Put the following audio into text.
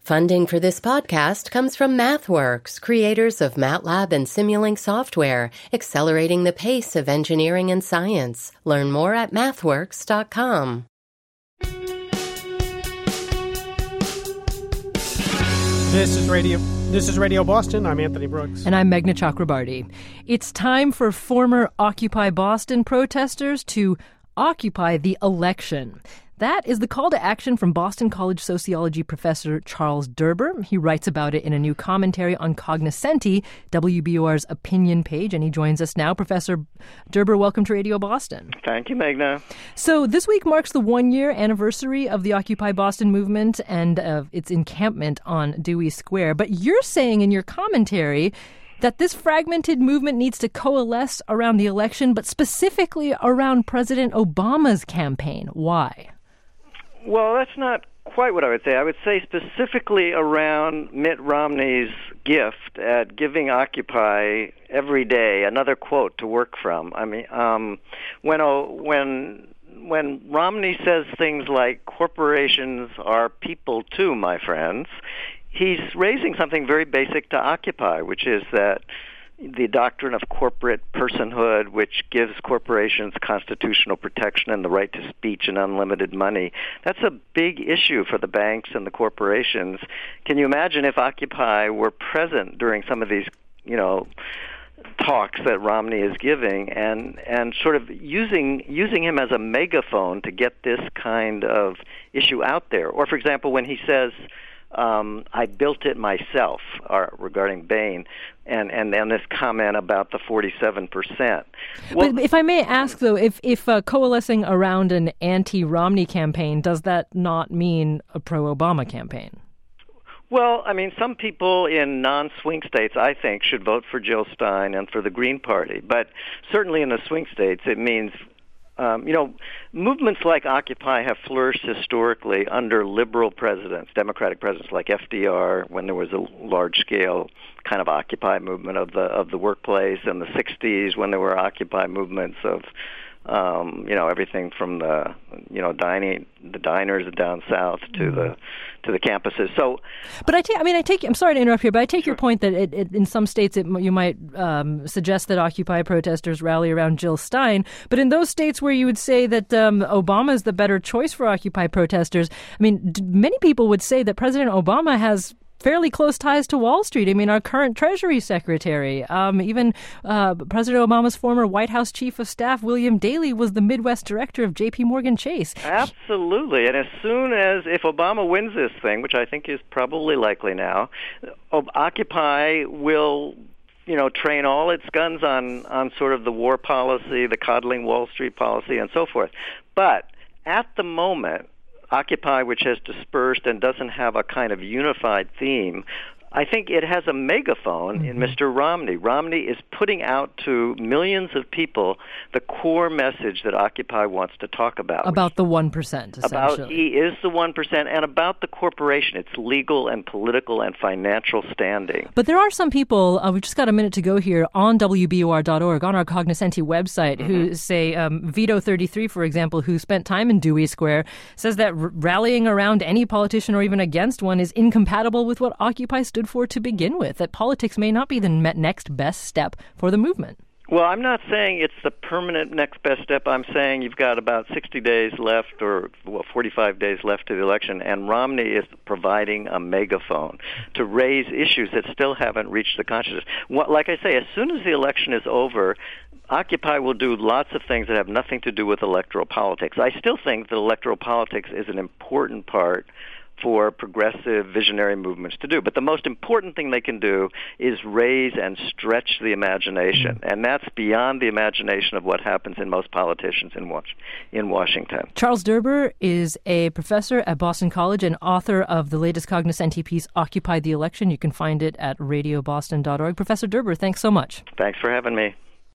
Funding for this podcast comes from MathWorks, creators of MATLAB and Simulink software, accelerating the pace of engineering and science. Learn more at mathworks.com. This is Radio Boston. I'm Anthony Brooks. And I'm Meghna Chakrabarty. It's time for former Occupy Boston protesters to occupy the election. That is the call to action from Boston College sociology professor Charles Derber. He writes about it in a new commentary on Cognoscenti, WBUR's opinion page, and he joins us now. Professor Derber, welcome to Radio Boston. Thank you, Meghna. So this week marks the one-year anniversary of the Occupy Boston movement and of its encampment on Dewey Square. But you're saying in your commentary that this fragmented movement needs to coalesce around the election, but specifically around President Obama's campaign. Why? Well, that's not quite what I would say. I would say specifically around Mitt Romney's gift at giving Occupy every day another quote to work from. I mean, when Romney says things like corporations are people too, my friends, he's raising something very basic to Occupy, which is that the doctrine of corporate personhood, which gives corporations constitutional protection and the right to speech and unlimited money. That's a big issue for the banks and the corporations. Can you imagine if Occupy were present during some of these, talks that Romney is giving and sort of using him as a megaphone to get this kind of issue out there? Or, for example, when he says, I built it myself, regarding Bain, and then this comment about the 47%. Well, but if I may ask, though, if coalescing around an anti-Romney campaign, does that not mean a pro-Obama campaign? Well, I mean, some people in non-swing states, I think, should vote for Jill Stein and for the Green Party. But certainly in the swing states, it means movements like Occupy have flourished historically under liberal presidents, Democratic presidents like FDR, when there was a large-scale kind of Occupy movement of the workplace, and the 60s when there were Occupy movements of everything from the diners down south to the campuses. So, but I'm sorry to interrupt here, but I take your point that in some states you might suggest that Occupy protesters rally around Jill Stein, but in those states where you would say that Obama is the better choice for Occupy protesters, I mean, many people would say that President Obama has fairly close ties to Wall Street. I mean, our current Treasury Secretary, even President Obama's former White House Chief of Staff, William Daley, was the Midwest director of J.P. Morgan Chase. Absolutely. And if Obama wins this thing, which I think is probably likely now, Occupy will train all its guns on sort of the war policy, the coddling Wall Street policy, and so forth. But at the moment, Occupy, which has dispersed and doesn't have a kind of unified theme, I think it has a megaphone in Mr. Romney. Romney is putting out to millions of people the core message that Occupy wants to talk about. About the 1%, essentially. He is the 1%, and about the corporation, its legal and political and financial standing. But there are some people, we've just got a minute to go here, on WBUR.org, on our Cognoscenti website, who say, Vito33, for example, who spent time in Dewey Square, says that rallying around any politician or even against one is incompatible with what Occupy stood for to begin with, that politics may not be the next best step for the movement. Well, I'm not saying it's the permanent next best step. I'm saying you've got about 60 days left, or 45 days left to the election, and Romney is providing a megaphone to raise issues that still haven't reached the consciousness. Like I say, as soon as the election is over, Occupy will do lots of things that have nothing to do with electoral politics. I still think that electoral politics is an important part for progressive visionary movements to do. But the most important thing they can do is raise and stretch the imagination. And that's beyond the imagination of what happens in most politicians in Washington. Charles Derber is a professor at Boston College and author of the latest Cognoscenti piece, Occupy the Election. You can find it at radioboston.org. Professor Derber, thanks so much. Thanks for having me.